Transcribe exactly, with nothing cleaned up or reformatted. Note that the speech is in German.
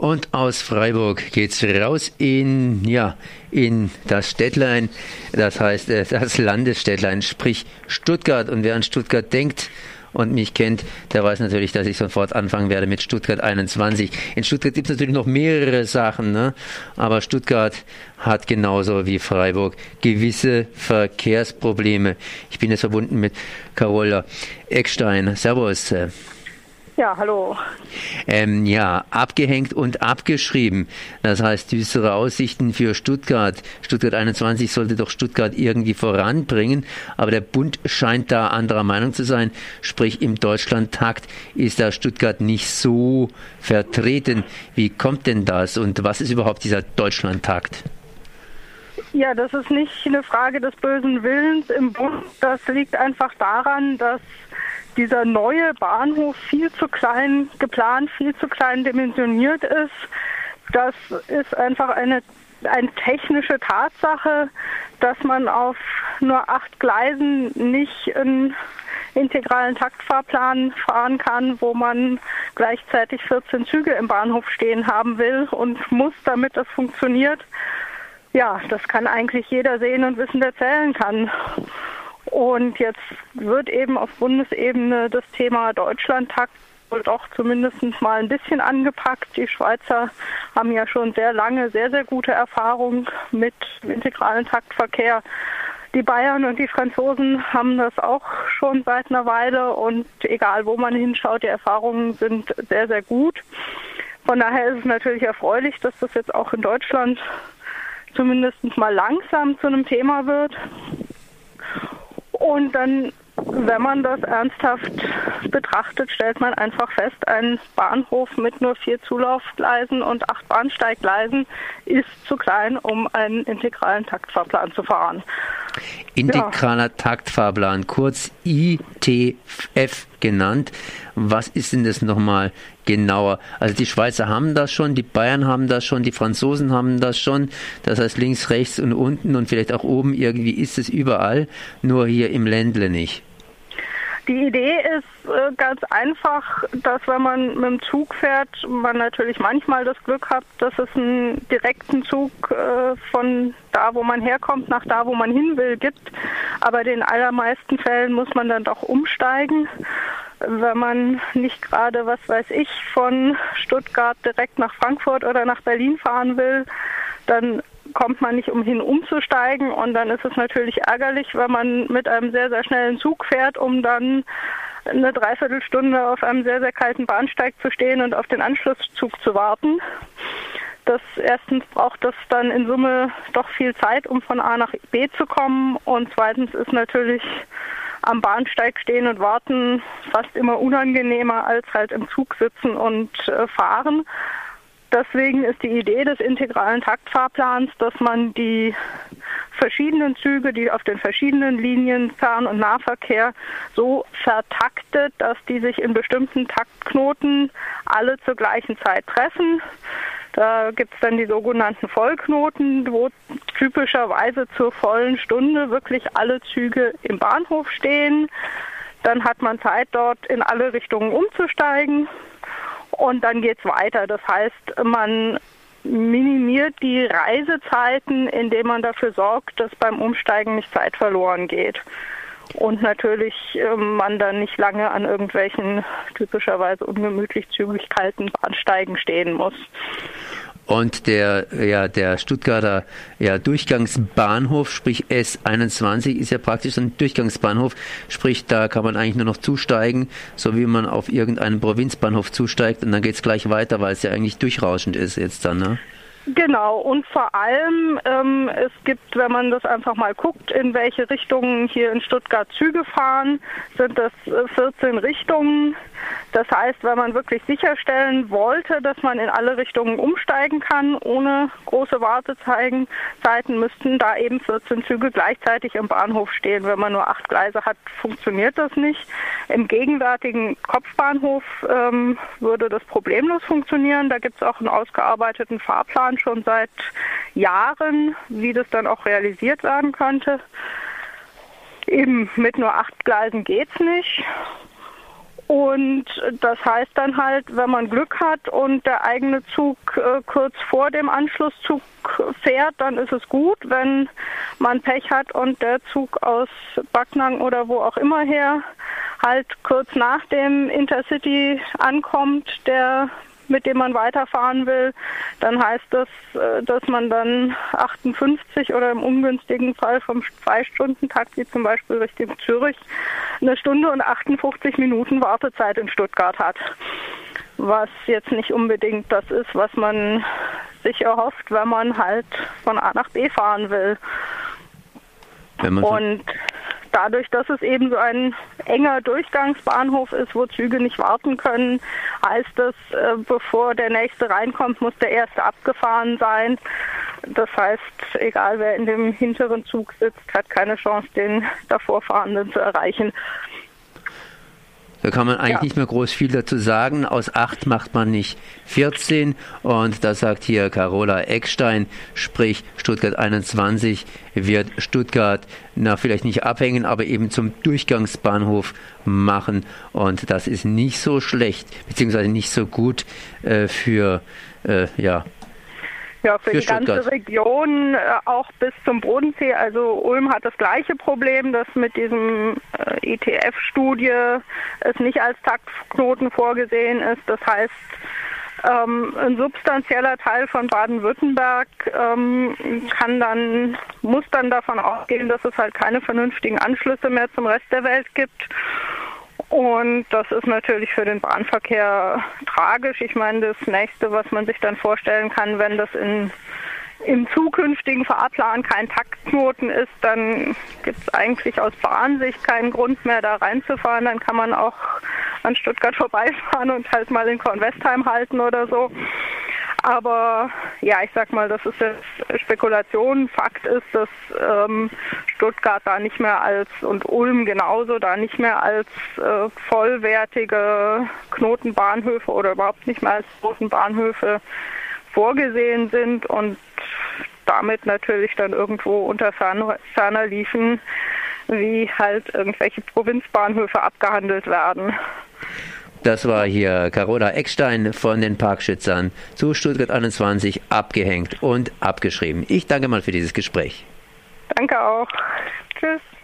Und aus Freiburg geht's raus in, ja, in das Städtlein, das heißt das Landesstädtlein, sprich Stuttgart. Und wer an Stuttgart denkt und mich kennt, der weiß natürlich, dass ich sofort anfangen werde mit Stuttgart einundzwanzig. In Stuttgart gibt es natürlich noch mehrere Sachen, ne? Aber Stuttgart hat genauso wie Freiburg gewisse Verkehrsprobleme. Ich bin jetzt verbunden mit Carola Eckstein. Servus. Ja, hallo. Ähm, ja, abgehängt und abgeschrieben. Das heißt, düstere Aussichten für Stuttgart. Stuttgart einundzwanzig sollte doch Stuttgart irgendwie voranbringen, aber der Bund scheint da anderer Meinung zu sein. Sprich, im Deutschlandtakt ist da Stuttgart nicht so vertreten. Wie kommt denn das und was ist überhaupt dieser Deutschlandtakt? Ja, das ist nicht eine Frage des bösen Willens im Bund. Das liegt einfach daran, dass dieser neue Bahnhof viel zu klein geplant, viel zu klein dimensioniert ist. Das ist einfach eine, eine technische Tatsache, dass man auf nur acht Gleisen nicht einen integralen Taktfahrplan fahren kann, wo man gleichzeitig vierzehn Züge im Bahnhof stehen haben will und muss, damit das funktioniert. Ja, das kann eigentlich jeder sehen und wissen, der zählen kann. Und jetzt wird eben auf Bundesebene das Thema Deutschlandtakt wohl doch zumindest mal ein bisschen angepackt. Die Schweizer haben ja schon sehr lange sehr, sehr gute Erfahrung mit integralen Taktverkehr. Die Bayern und die Franzosen haben das auch schon seit einer Weile und egal wo man hinschaut, die Erfahrungen sind sehr, sehr gut. Von daher ist es natürlich erfreulich, dass das jetzt auch in Deutschland zumindest mal langsam zu einem Thema wird. Und dann, wenn man das ernsthaft betrachtet, stellt man einfach fest, ein Bahnhof mit nur vier Zulaufgleisen und acht Bahnsteiggleisen ist zu klein, um einen integralen Taktfahrplan zu fahren. Integraler ja. Taktfahrplan, kurz I T F genannt. Was ist denn das nochmal genauer? Also die Schweizer haben das schon, die Bayern haben das schon, die Franzosen haben das schon. Das heißt links, rechts und unten und vielleicht auch oben irgendwie ist es überall, nur hier im Ländle nicht. Die Idee ist äh, ganz einfach, dass wenn man mit dem Zug fährt, man natürlich manchmal das Glück hat, dass es einen direkten Zug äh, von da, wo man herkommt, nach da, wo man hin will, gibt. Aber in den allermeisten Fällen muss man dann doch umsteigen. Wenn man nicht gerade, was weiß ich, von Stuttgart direkt nach Frankfurt oder nach Berlin fahren will, dann kommt man nicht umhin umzusteigen und dann ist es natürlich ärgerlich, wenn man mit einem sehr, sehr schnellen Zug fährt, um dann eine Dreiviertelstunde auf einem sehr, sehr kalten Bahnsteig zu stehen und auf den Anschlusszug zu warten. Das erstens braucht das dann in Summe doch viel Zeit, um von A nach B zu kommen und zweitens ist natürlich am Bahnsteig stehen und warten fast immer unangenehmer als halt im Zug sitzen und äh, fahren. Deswegen ist die Idee des integralen Taktfahrplans, dass man die verschiedenen Züge, die auf den verschiedenen Linien Fern- und Nahverkehr so vertaktet, dass die sich in bestimmten Taktknoten alle zur gleichen Zeit treffen. Da gibt es dann die sogenannten Vollknoten, wo typischerweise zur vollen Stunde wirklich alle Züge im Bahnhof stehen. Dann hat man Zeit, dort in alle Richtungen umzusteigen. Und dann geht's weiter. Das heißt, man minimiert die Reisezeiten, indem man dafür sorgt, dass beim Umsteigen nicht Zeit verloren geht. Und natürlich äh, man dann nicht lange an irgendwelchen typischerweise ungemütlich zügig kalten Bahnsteigen stehen muss. Und der, ja, der Stuttgarter ja, Durchgangsbahnhof, sprich S einundzwanzig, ist ja praktisch ein Durchgangsbahnhof. Sprich, da kann man eigentlich nur noch zusteigen, so wie man auf irgendeinen Provinzbahnhof zusteigt und dann geht's gleich weiter, weil es ja eigentlich durchrauschend ist jetzt dann, ne? Genau, und vor allem, ähm, es gibt, wenn man das einfach mal guckt, in welche Richtungen hier in Stuttgart Züge fahren, sind das äh, vierzehn Richtungen. Das heißt, wenn man wirklich sicherstellen wollte, dass man in alle Richtungen umsteigen kann, ohne große Wartezeiten, müssten da eben vierzehn Züge gleichzeitig im Bahnhof stehen. Wenn man nur acht Gleise hat, funktioniert das nicht. Im gegenwärtigen Kopfbahnhof ähm, würde das problemlos funktionieren. Da gibt es auch einen ausgearbeiteten Fahrplan schon seit Jahren, wie das dann auch realisiert werden könnte. Eben mit nur acht Gleisen geht's nicht. Und das heißt dann halt, wenn man Glück hat und der eigene Zug äh, kurz vor dem Anschlusszug fährt, dann ist es gut. Wenn man Pech hat und der Zug aus Backnang oder wo auch immer her halt kurz nach dem Intercity ankommt, der mit dem man weiterfahren will, dann heißt das, dass man dann achtundfünfzig oder im ungünstigen Fall vom Zwei-Stunden-Takt, wie zum Beispiel Richtung Zürich, eine Stunde und achtundfünfzig Minuten Wartezeit in Stuttgart hat. Was jetzt nicht unbedingt das ist, was man sich erhofft, wenn man halt von A nach B fahren will. Wenn man und dadurch, dass es eben so ein enger Durchgangsbahnhof ist, wo Züge nicht warten können, heißt es, äh, bevor der nächste reinkommt, muss der erste abgefahren sein. Das heißt, egal wer in dem hinteren Zug sitzt, hat keine Chance, den davorfahrenden zu erreichen. Da kann man eigentlich ja. nicht mehr groß viel dazu sagen. Aus acht macht man nicht vierzehn. Und das sagt hier Carola Eckstein, sprich Stuttgart einundzwanzig wird Stuttgart, na vielleicht nicht abhängen, aber eben zum Durchgangsbahnhof machen. Und das ist nicht so schlecht, beziehungsweise nicht so gut äh, für, äh, ja, Ja, für, für die Stuttgart. ganze Region, äh, auch bis zum Bodensee. Also Ulm hat das gleiche Problem, dass mit diesem äh, E T F-Studie es nicht als Taktknoten vorgesehen ist. Das heißt, ähm, ein substanzieller Teil von Baden-Württemberg ähm, kann dann, muss dann davon ausgehen, dass es halt keine vernünftigen Anschlüsse mehr zum Rest der Welt gibt. Und das ist natürlich für den Bahnverkehr tragisch. Ich meine, das Nächste, was man sich dann vorstellen kann, wenn das in, im zukünftigen Fahrplan kein Taktknoten ist, dann gibt es eigentlich aus Bahnsicht keinen Grund mehr, da reinzufahren. Dann kann man auch an Stuttgart vorbeifahren und halt mal in Kornwestheim halten oder so. Aber ja, ich sag mal, das ist jetzt Spekulation. Fakt ist, dass ähm, Stuttgart da nicht mehr als, und Ulm genauso, da nicht mehr als äh, vollwertige Knotenbahnhöfe oder überhaupt nicht mehr als Knotenbahnhöfe vorgesehen sind und damit natürlich dann irgendwo unter ferner liefen, wie halt irgendwelche Provinzbahnhöfe abgehandelt werden. Das war hier Carola Eckstein von den Parkschützern zu Stuttgart einundzwanzig, abgehängt und abgeschrieben. Ich danke mal für dieses Gespräch. Danke auch. Tschüss.